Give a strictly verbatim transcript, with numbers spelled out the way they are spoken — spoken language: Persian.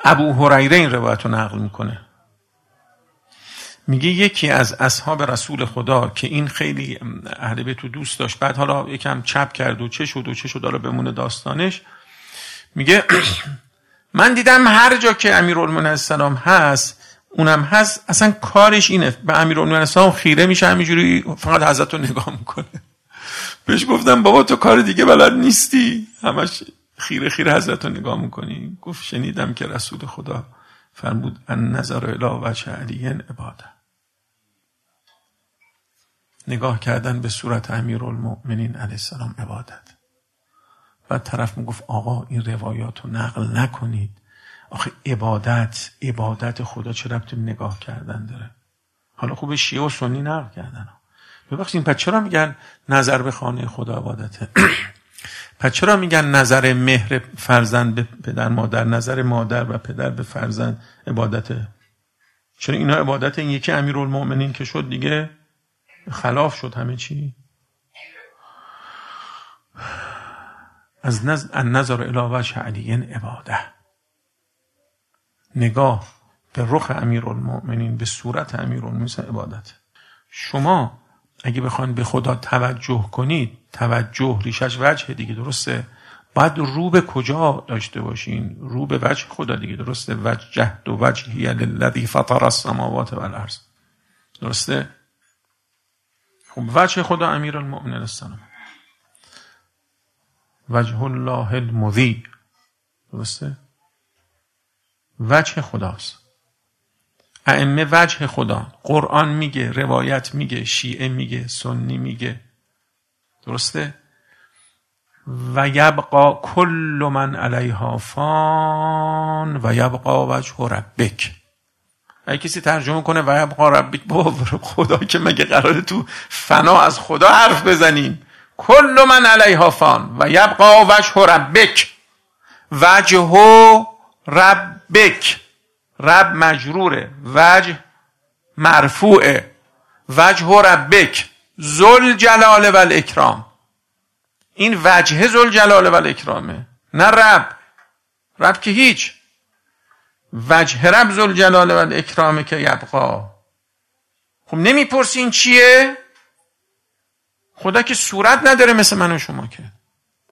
ابو هریره این روایت رو نقل میکنه، میگه یکی از اصحاب رسول خدا که این خیلی اهل بیت رو دوست داشت، بعد حالا یکم چپ کرد و چه شد و چه شد، حالا بمونه داستانش، میگه من دیدم هر جا که امیرالمومنین السلام هست اونم هست، اصلا کارش اینه به امیرالمومنین السلام خیره میشه، همینجوری فقط حضرت رو نگاه میکنه. بهش گفتم بابا تو کار دیگه بلد نیستی، همش خیره خیره حضرت رو نگاه میکنی. گفت شنیدم که رسول خدا فرمود ان نظر الی وجه علی عباده، نگاه کردن به صورت امیرالمؤمنین علیه السلام عبادت. بعد طرف میگفت آقا این روایات رو نقل نکنید، آخه عبادت عبادت خدا چه ربطی به نگاه کردن داره؟ حالا خوب شیعه و سنی نقل کردن، ببخشید پس چرا میگن نظر به خانه خدا عبادته؟ پس چرا میگن نظر مهر فرزند به پدر مادر، نظر مادر و پدر به فرزند عبادته؟ چرا اینا عبادت؟ این یکی امیرالمؤمنین که شد دیگه خلاف شد همه چی. از نظر الی وجه علی عباده، نگاه به رخ امیرالمؤمنین، به صورت امیرالمؤمنین عبادت. شما اگه بخواید به خدا توجه کنید، توجه ریشش وجه دیگه، درسته؟ باید رو به کجا داشته باشین؟ رو به وجه خدا دیگه، درسته؟ وجهت و وجهی للذی فطر السماوات والارض، درسته؟ خب وجه خدا امیرالمؤمنین السلام، وجه الله المضیء، درسته؟ وجه خداست. ائمه وجه خدا، قرآن میگه، روایت میگه، شیعه میگه، سنی میگه، درسته؟ و یبقا کل من علیها فان و یبقا وجه ربک. اگه کسی ترجمه کنه و یبقا ربک، بابا خدا که مگه قراره تو فنا از خدا حرف بزنیم؟ کل من علیها فان و یبقا وجه ربک، وجه ربک، رب مجروره، وجه مرفوعه، وجه ربک ذل جلال و الاکرام. این وجه ذل جلال و الاکرامه، نه رب. رب که هیچ، وجه رب ذل جلال و الاکرامه که یبقا. خب نمیپرسی این چیه؟ خدا که صورت نداره مثل من و شما که.